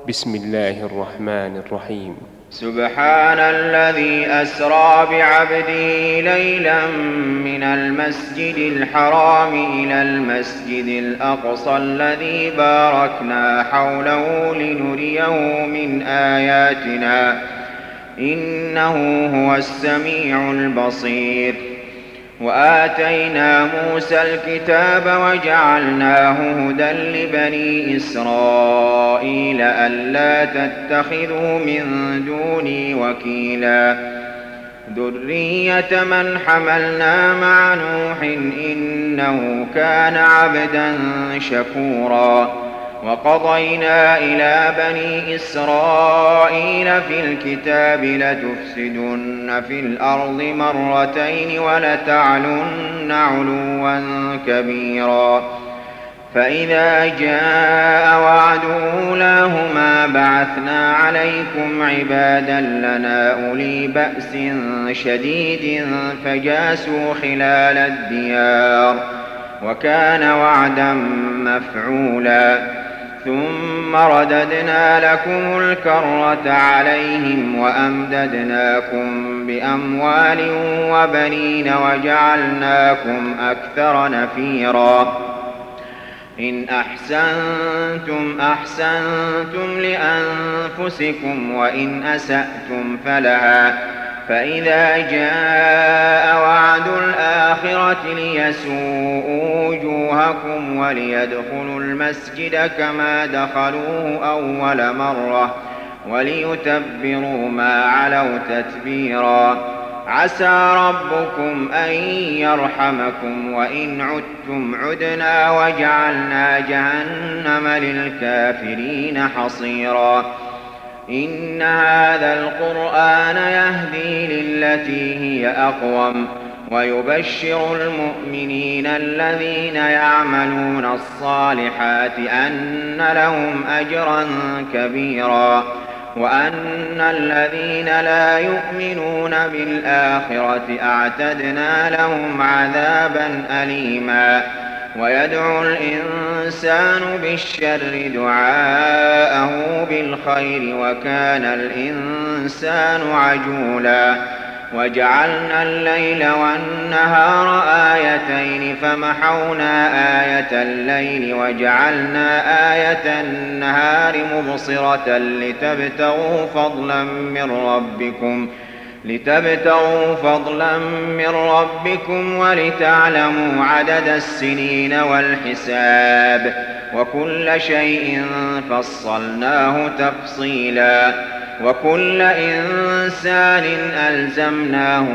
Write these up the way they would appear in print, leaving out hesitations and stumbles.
بسم الله الرحمن الرحيم. سبحان الذي أسرى بعبده ليلا من المسجد الحرام إلى المسجد الأقصى الذي باركنا حوله لنريه من آياتنا إنه هو السميع البصير. وآتينا موسى الكتاب وجعلناه هدى لبني إسرائيل ألا تتخذوا من دوني وكيلا ذرية من حملنا مع نوح إنه كان عبدا شكورا. وقضينا إلى بني إسرائيل في الكتاب لتفسدن في الأرض مرتين ولتعلن علوا كبيرا. فإذا جاء وعد أولاهما بعثنا عليكم عبادا لنا أولي بأس شديد فجاسوا خلال الديار وكان وعدا مفعولا. ثم رددنا لكم الكرة عليهم وأمددناكم بأموال وبنين وجعلناكم أكثر نفيرا. إن أحسنتم أحسنتم لأنفسكم وإن أسأتم فلها. فإذا جاء وعد الآخرة ليسوءوا وجوهكم وليدخلوا المسجد كما دخلوه أول مرة وليتبروا ما علوا تتبيرا. عسى ربكم أن يرحمكم وإن عدتم عدنا وجعلنا جهنم للكافرين حصيرا. إن هذا القرآن يهدي للتي هي أقوم ويبشر المؤمنين الذين يعملون الصالحات أن لهم أجرا كبيرا وأن الذين لا يؤمنون بالآخرة أعتدنا لهم عذابا أليما. ويدعو الإنسان بالشر دعاءه بالخير وكان الإنسان عجولا. وجعلنا الليل والنهار آيتين فمحونا آية الليل وجعلنا آية النهار مبصرة لتبتغوا فضلا من ربكم ولتعلموا عدد السنين والحساب وكل شيء فصلناه تفصيلا. وكل إنسان ألزمناه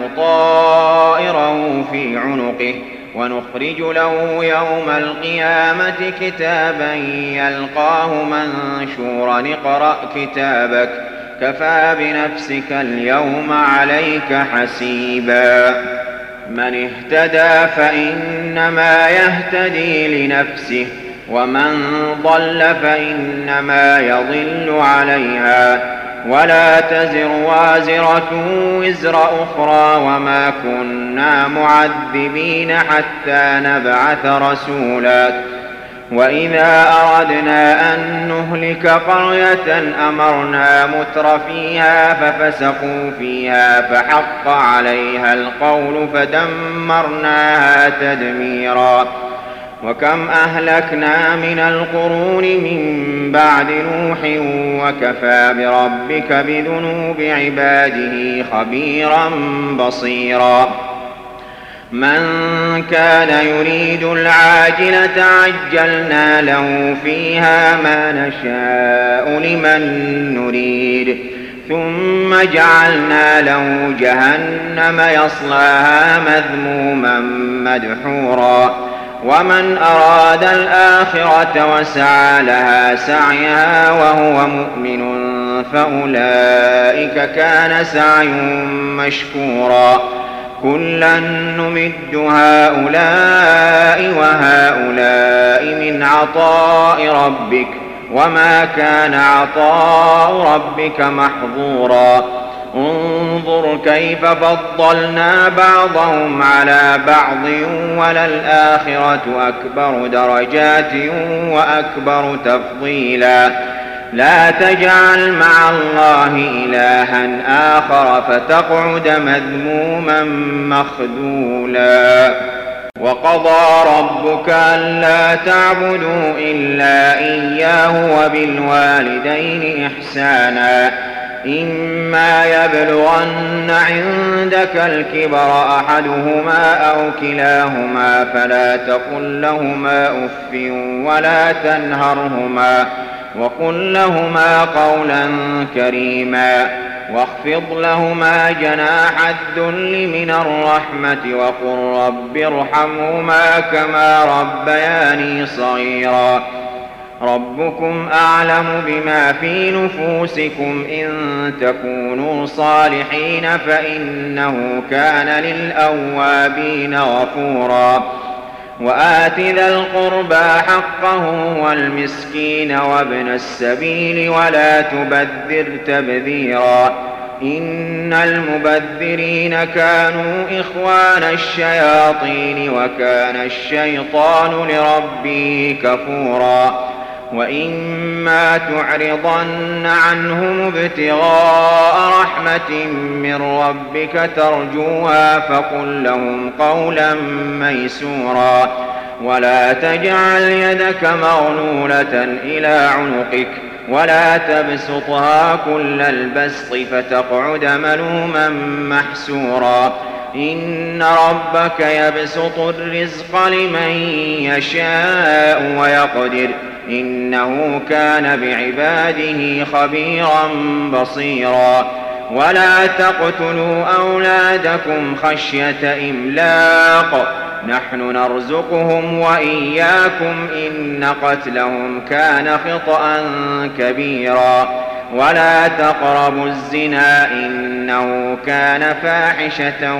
طائره في عنقه ونخرج له يوم القيامة كتابا يلقاه منشورا. اقرأ كتابك كفى بنفسك اليوم عليك حسيبا. من اهتدى فإنما يهتدي لنفسه ومن ضل فإنما يضل عليها ولا تزر وازرة وزر أخرى وما كنا معذبين حتى نبعث رسولا. وإذا أردنا أن نهلك قرية أمرنا متر فيها ففسقوا فيها فحق عليها القول فدمرناها تدميرا. وكم أهلكنا من القرون من بعد نوح وكفى بربك بذنوب عباده خبيرا بصيرا. من كان يريد العاجلة عجلنا له فيها ما نشاء لمن نريد ثم جعلنا له جهنم يصلاها مذموما مدحورا. ومن أراد الآخرة وسعى لها سعيها وهو مؤمن فأولئك كان سعيهم مشكورا. كلا نمد هؤلاء وهؤلاء من عطاء ربك وما كان عطاء ربك محظورا. انظر كيف فضلنا بعضهم على بعض وللآخرة أكبر درجات وأكبر تفضيلا. لا تجعل مع الله إلها آخر فتقعد مذموما مخذولا. وقضى ربك ألا تعبدوا إلا إياه وبالوالدين إحسانا إما يبلغن عندك الكبر أحدهما أو كلاهما فلا تقل لهما أف ولا تنهرهما وقل لهما قولا كريما واخفض لهما جناح الذل من الرحمة وقل رب ارحمهما كما ربياني صغيرا. ربكم أعلم بما في نفوسكم إن تكونوا صالحين فإنه كان للأوابين غفورا. وآت ذا القربى حقه والمسكين وابن السبيل ولا تبذر تبذيرا إن المبذرين كانوا إخوان الشياطين وكان الشيطان لربه كفورا. وإما تعرضن عنهم ابتغاء رحمة من ربك ترجوها فقل لهم قولا ميسورا. ولا تجعل يدك مغلولة إلى عنقك ولا تبسطها كل البسط فتقعد ملوما محسورا. إن ربك يبسط الرزق لمن يشاء ويقدر إنه كان بعباده خبيرا بصيرا. ولا تقتلوا أولادكم خشية إملاق نحن نرزقهم وإياكم إن قتلهم كان خطأ كبيرا. ولا تقربوا الزنا إنه كان فاحشة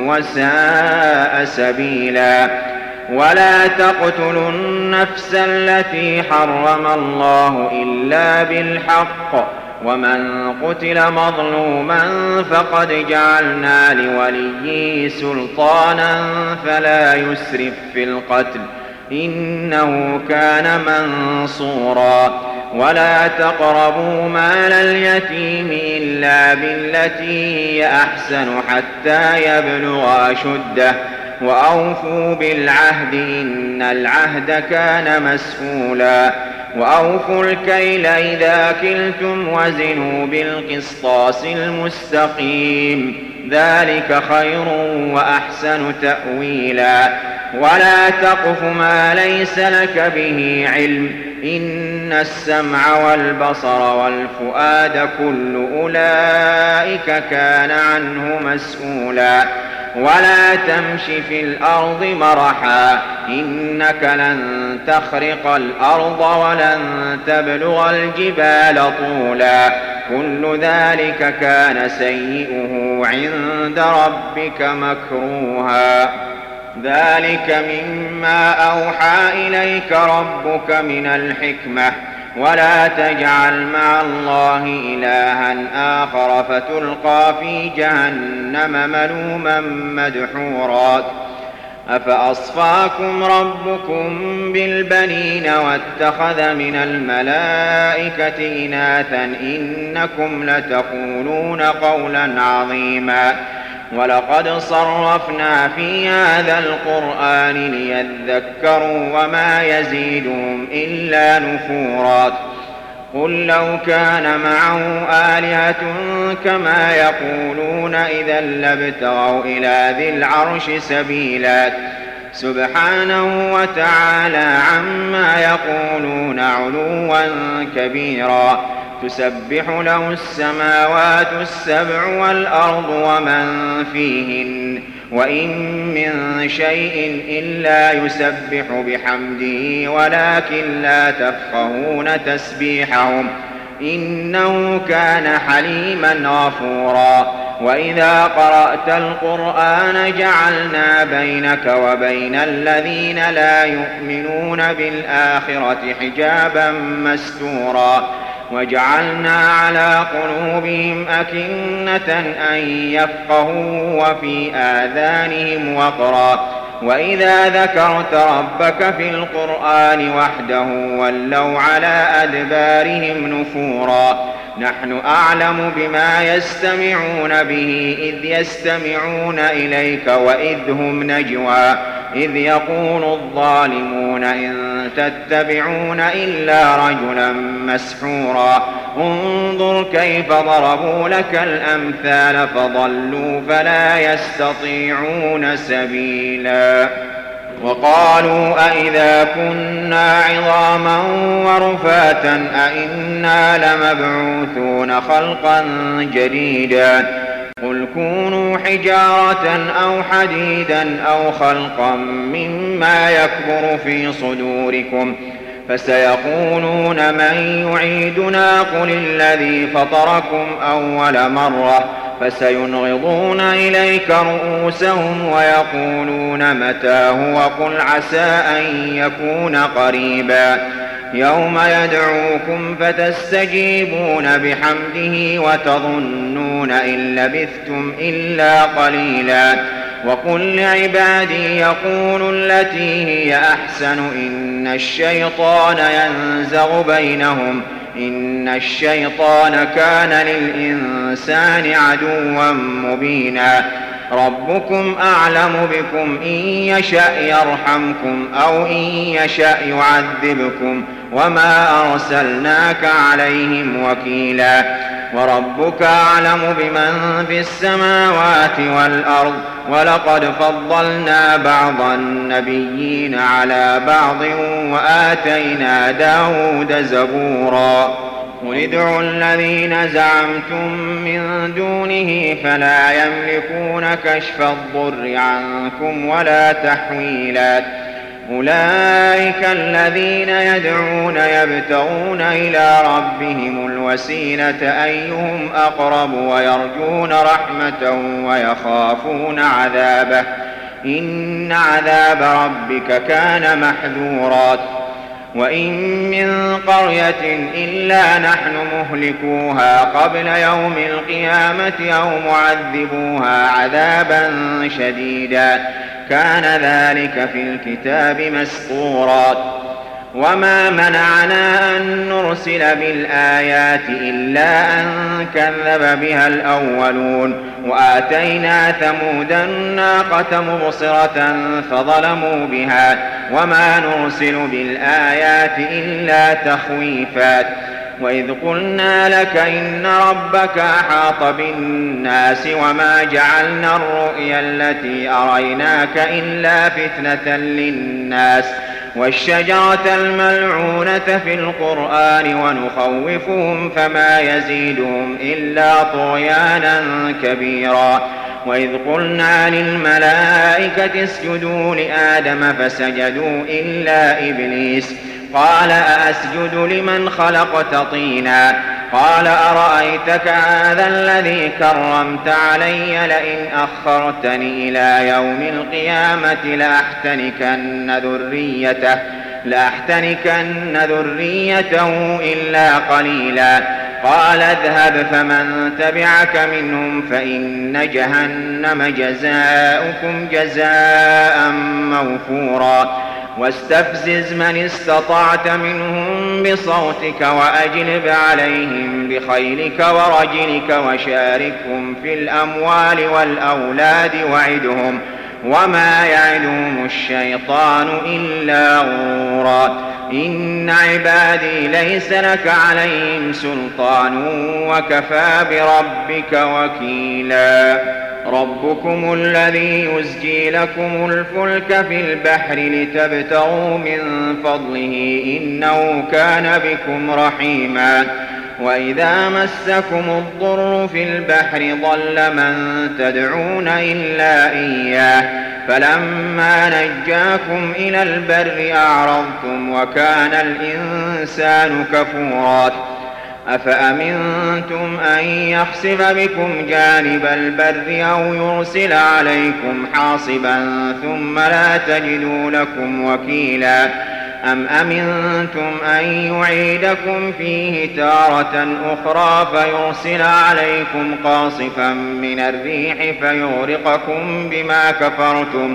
وساء سبيلا. ولا تقتلوا النفس التي حرم الله إلا بالحق ومن قتل مظلوما فقد جعلنا لوليه سلطانا فلا يسرف في القتل إنه كان منصورا. ولا تقربوا مال اليتيم إلا بالتي هي أحسن حتى يبلغ أشده وأوفوا بالعهد إن العهد كان مسؤولا. وأوفوا الكيل إذا كلتم وزنوا بالقسطاس المستقيم ذلك خير وأحسن تأويلا. ولا تقف ما ليس لك به علم إن السمع والبصر والفؤاد كل أولئك كان عنه مسؤولا. ولا تمش في الأرض مرحا إنك لن تخرق الأرض ولن تبلغ الجبال طولا كل ذلك كان سيئه عند ربك مكروها. ذلك مما أوحى إليك ربك من الحكمة. ولا تجعل مع الله إلها آخر فتلقى في جهنم ملوما مدحورا. أفأصفاكم ربكم بالبنين واتخذ من الملائكة إناثا إنكم لتقولون قولا عظيما. ولقد صرفنا في هذا القرآن ليذكروا وما يزيدهم إلا نفورا. قل لو كان معه آلهة كما يقولون إذا لابتغوا إلى ذي العرش سبيلا. سبحانه وتعالى عما يقولون علوا كبيرا. تسبح له السماوات السبع والأرض ومن فيهن وإن من شيء إلا يسبح بحمده ولكن لا تفقهون تسبيحهم إنه كان حليما غفورا. وإذا قرأت القرآن جعلنا بينك وبين الذين لا يؤمنون بالآخرة حجابا مستورا. وجعلنا على قلوبهم أكنة أن يفقهوا وفي آذانهم وقرا وإذا ذكرت ربك في القرآن وحده ولوا على أدبارهم نفورا نحن أعلم بما يستمعون به إذ يستمعون إليك وإذ هم نجوى إذ يقول الظالمون إن تتبعون إلا رجلا مسحورا انظر كيف ضربوا لك الأمثال فضلوا فلا يستطيعون سبيلا وقالوا أئذا كنا عظاما ورفاتا أئنا لمبعوثون خلقا جديدا قل كونوا حجارة أو حديدا أو خلقا مما يكبر في صدوركم فسيقولون من يعيدنا قل الذي فطركم أول مرة فسينغضون إليك رؤوسهم ويقولون متى وقل عسى أن يكون قريبا يوم يدعوكم فتستجيبون بحمده وتظنون إن لبثتم إلا قليلا وقل لعبادي يقولوا التي هي أحسن إن الشيطان ينزغ بينهم إن الشيطان كان للإنسان عدوا مبينا ربكم أعلم بكم إن يشأ يرحمكم أو إن يشأ يعذبكم وما أرسلناك عليهم وكيلا وربك أعلم بمن في السماوات والأرض ولقد فضلنا بعض النبيين على بعض وآتينا داود زبورا قل ادعوا الذين زعمتم من دونه فلا يملكون كشف الضر عنكم ولا تحويلا أولئك الذين يدعون يبتغون إلى ربهم الوسيلة أيهم أقرب ويرجون رحمته ويخافون عذابه إن عذاب ربك كان محذورا وإن من قرية إلا نحن مهلكوها قبل يوم القيامة أو معذبوها عذابا شديدا كان ذلك في الكتاب مسطورا وما منعنا أن نرسل بالآيات إلا أن كذب بها الأولون وآتينا ثمود الناقة مبصرة فظلموا بها وما نرسل بالآيات إلا تخويفا وإذ قلنا لك إن ربك أحاط بالناس وما جعلنا الرؤيا التي أريناك إلا فتنة للناس والشجرة الملعونة في القرآن ونخوفهم فما يزيدهم إلا طغيانا كبيرا وإذ قلنا للملائكة اسجدوا لآدم فسجدوا إلا إبليس قال أأسجد لمن خلقت طينا قال أرأيتك هذا الذي كرمت علي لئن أخرتني إلى يوم القيامة لأحتنكن ذريته إلا قليلا قال اذهب فمن تبعك منهم فإن جهنم جزاؤكم جزاء موفورا واستفزز من استطعت منهم بصوتك وأجلب عليهم بخيلك ورجلك وشاركهم في الأموال والأولاد وعدهم وما يعدهم الشيطان إلا غرورا إن عبادي ليس لك عليهم سلطان وكفى بربك وكيلا ربكم الذي يزجي لكم الفلك في البحر لتبتغوا من فضله إنه كان بكم رحيما وإذا مسكم الضر في البحر ضل من تدعون إلا إياه فلما نجاكم إلى البر أعرضتم وكان الإنسان كفورا أفأمنتم أن يخسف بكم جانب البر أو يرسل عليكم حاصبا ثم لا تجدوا لكم وكيلا أم أمنتم أن يعيدكم فيه تارة أخرى فيرسل عليكم قاصفا من الريح فيغرقكم بما كفرتم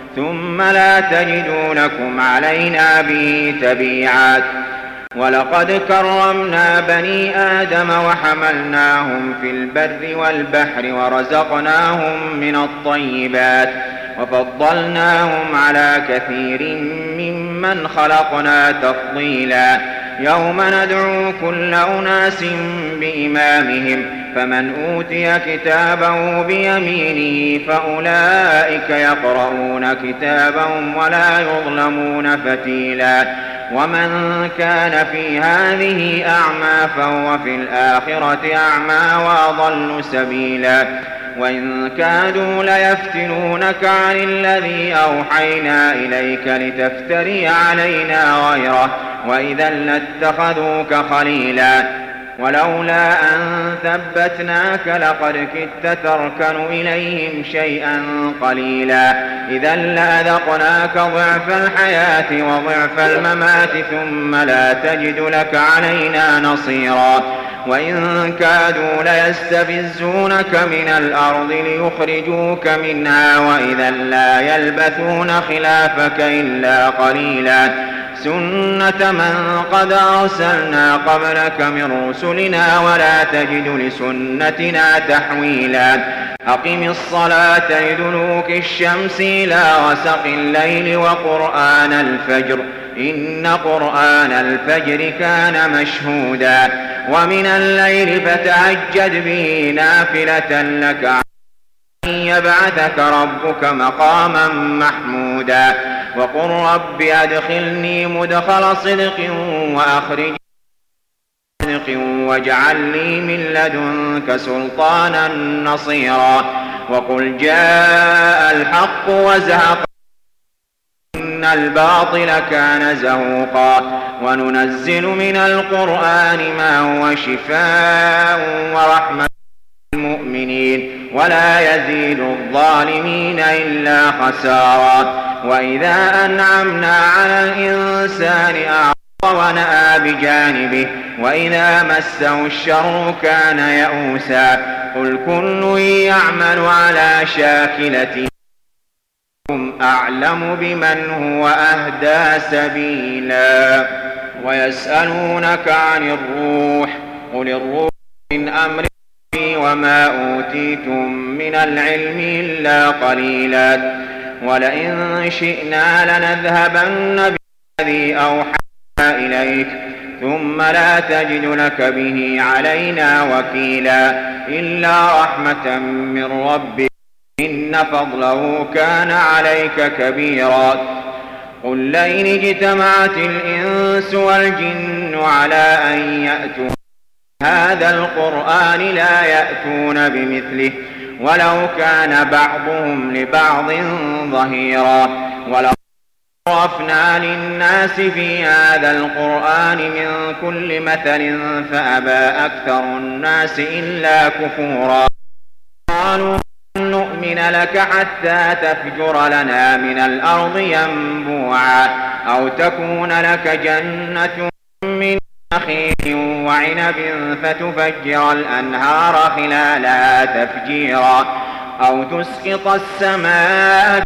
ثم لا تجدوا لكم علينا به تبيعا. ولقد كرمنا بني آدم وحملناهم في البر والبحر ورزقناهم من الطيبات وفضلناهم على كثير ممن خلقنا تفضيلا. يوم ندعو كل أناس بإمامهم فمن أوتي كتابه بيمينه فأولئك يقرؤون كتابهم ولا يظلمون فتيلا. ومن كان في هذه أعمى فهو في الآخرة أعمى وأضل سبيلا. وإن كادوا ليفتنونك عن الذي أوحينا إليك لتفتري علينا غيره وإذا لاتخذوك خليلا. ولولا أن ثبتناك لقد كدت تركن إليهم شيئا قليلا. إذا لأذقناك ضعف الحياة وضعف الممات ثم لا تجد لك علينا نصيرا. وإن كادوا ليستفزونك من الأرض ليخرجوك منها وإذا لا يلبثون خلافك إلا قليلا. سنة من قد أرسلنا قبلك من رسلنا ولا تجد لسنتنا تحويلا. أقم الصلاة لدلوك الشمس إلى غسق الليل وقرآن الفجر إن قرآن الفجر كان مشهودا. ومن الليل فتهجد به نافلة لك أن يبعثك ربك مقاما محمودا. وقل رب أدخلني مدخل صدق وأخرجني صدق واجعل لي من لدنك سلطانا نصيرا. وقل جاء الحق وزهق إن الباطل كان زهوقا. وننزل من القرآن ما هو شفاء ورحمة للمؤمنين ولا يزيد الظالمين إلا خسارا. وإذا أنعمنا على الإنسان أعرض ونأى بجانبه وإذا مسه الشر كان يئوسا. قل كل يعمل على شاكلته أعلم بمن هو أهدى سبيلا. ويسألونك عن الروح قل الروح من أمر ربي وما أوتيتم من العلم إلا قليلا. ولئن شئنا لنذهبن بالذي أوحينا إليك ثم لا تجد لك به علينا وكيلا. إلا رحمة من ربك إن فضله كان عليك كبيرا. قل لئن اجتمعت الإنس والجن على أن يأتوا هذا القرآن لا يأتون بمثله ولو كان بعضهم لبعض ظهيرا. ولو صرفنا للناس في هذا القرآن من كل مثل فأبى أكثر الناس إلا كفورا. قالوا نؤمن لك حتى تفجر لنا من الأرض ينبوعا أو تكون لك جنة من نخيل وعنب فتفجر الأنهار خلالها تفجيرا أو تسقط السماء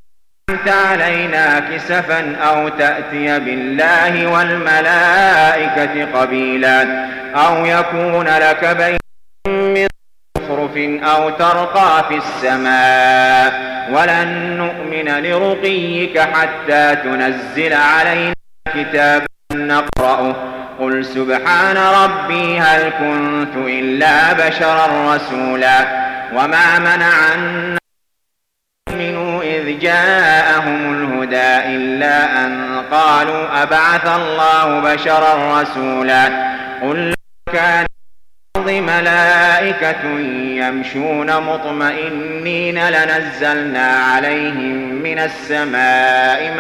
علينا كسفا أو تأتي بالله والملائكة قبيلا أو يكون لك بيت من زخرف أو ترقى في السماء ولن نؤمن لرقيك حتى تنزل علينا كتابا نقرأه. قل سبحان ربي هل كنت إلا بشرا رسولا. وما منع الناس أن يؤمنوا إذ جاءهم الهدى إلا أن قالوا أبعث الله بشرا رسولا. قل لو كان ملائكة يمشون مطمئنين لنزلنا عليهم من السماء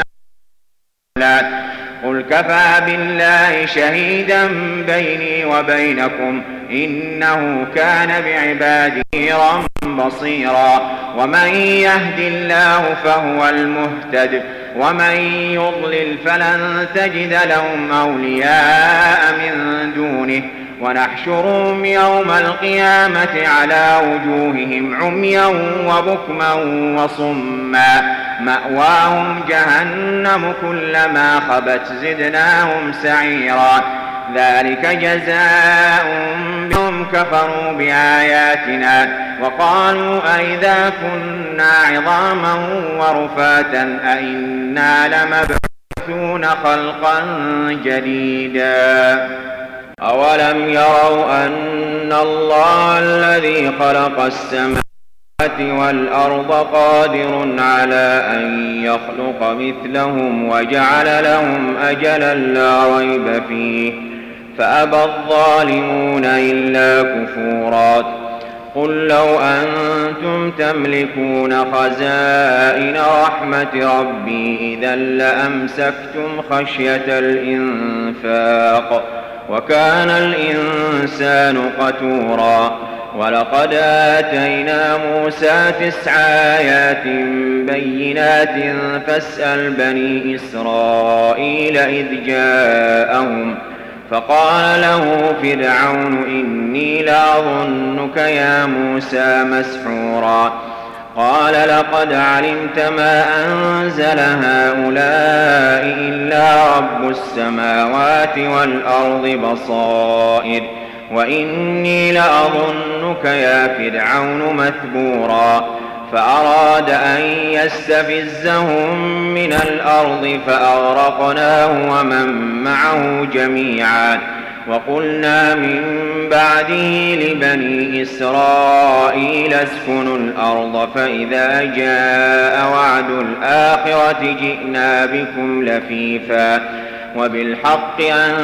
ماء. قل كفى بالله شهيدا بيني وبينكم إنه كان بعباده بصيرا. ومن يهد الله فهو المهتد ومن يضلل فلن تجد لهم أولياء من دونه. ونحشرهم يوم القيامة على وجوههم عميا وبكما وصما مأواهم جهنم كلما خبت زدناهم سعيرا ذلك جزاؤهم بهم كفروا بآياتنا وقالوا أئذا كنا عظاما ورفاتا أئنا لمبعوثون خلقا جديدا أولم يروا أن الله الذي خلق السماوات والأرض قادر على أن يخلق مثلهم وجعل لهم أجلا لا ريب فيه فأبى الظالمون إلا كفورا قل لو أنتم تملكون خزائن رحمة ربي إذا لأمسكتم خشية الإنفاق وكان الإنسان قتورا ولقد آتينا موسى 9 آيات بينات فاسأل بني إسرائيل إذ جاءهم فقال له فرعون إني لأظنك يا موسى مسحورا قال لقد علمت ما أنزل هؤلاء إلا رب السماوات والأرض بصائر وإني لأظنك يا فرعون مثبورا فأراد أن يستفزهم من الأرض فأغرقناه ومن معه جميعا وقلنا من بعده لبني إسرائيل اسكنوا الأرض فإذا جاء وعد الآخرة جئنا بكم لفيفا وبالحق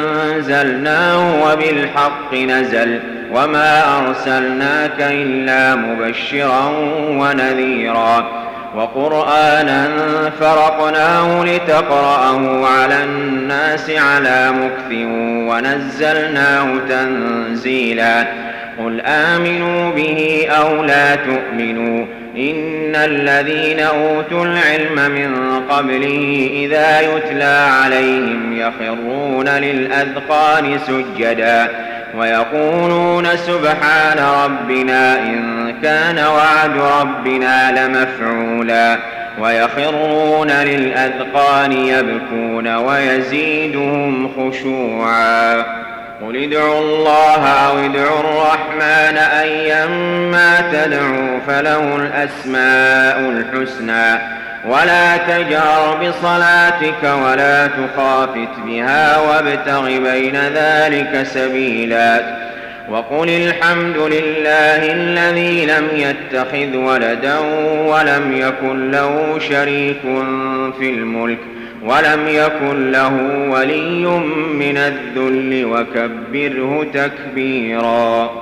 أنزلناه وبالحق نزل وما أرسلناك إلا مبشرا ونذيرا وقرآنا فرقناه لتقرأه على الناس على مكث ونزلناه تنزيلا قل آمنوا به أو لا تؤمنوا إن الذين أوتوا العلم من قبله إذا يتلى عليهم يخرون للأذقان سجدا ويقولون سبحان ربنا إن كان وعد ربنا لمفعولا ويخرون للأذقان يبكون ويزيدهم خشوعا قل ادعوا الله أو ادعوا الرحمن أيما تدعوا فله الأسماء الحسنى ولا تجهر بصلاتك ولا تخافت بها وابتغ بين ذلك سبيلا وقل الحمد لله الذي لم يتخذ ولدا ولم يكن له شريك في الملك ولم يكن له ولي من الذل وكبره تكبيرا